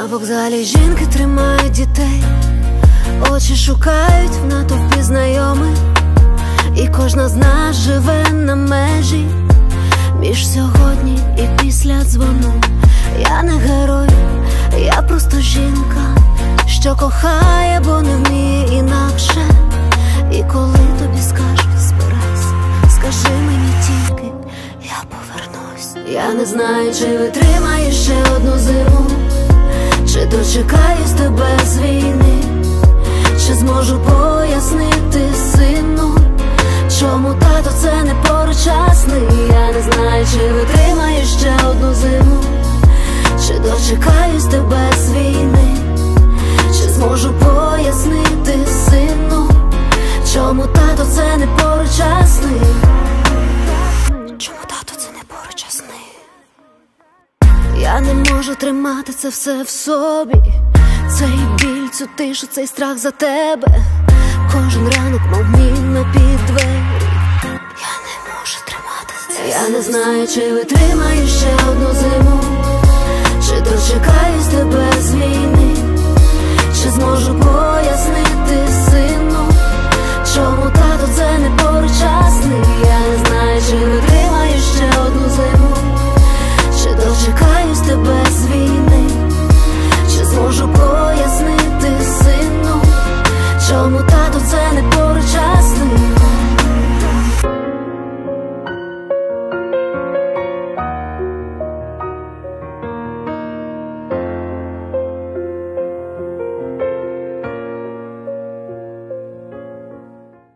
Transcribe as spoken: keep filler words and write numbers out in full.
вокзалі жінки тримають дітей, очі шукають в натовпі знайомих, і кожна з нас живе на межі між сьогодні і після дзвону. Я не герой, я просто жінка, що кохає, бо не вміє інакше. І коли тобі скажуть збирайся, скажи мені тільки, я повернусь. Я не знаю, чи витримаю ще одну зиму, чи дочекаюсь тебе з війни, чи зможу пояснити сину, чому тато це не порочасний. Я не знаю, чи витримаю ще одну зиму, чи дочекаюсь тебе з війни, чи зможу пояснити сину, чому тато це не порочасний. Чому тато це не порочасний? Я не можу тримати це все в собі, цей біль, цю тишу, цей страх за тебе. Кожен ранок мов міна під двері. Я не можу тримати це. Я не знаю, чи витримаю ще одну зиму, чи дочекаюсь тебе з війни,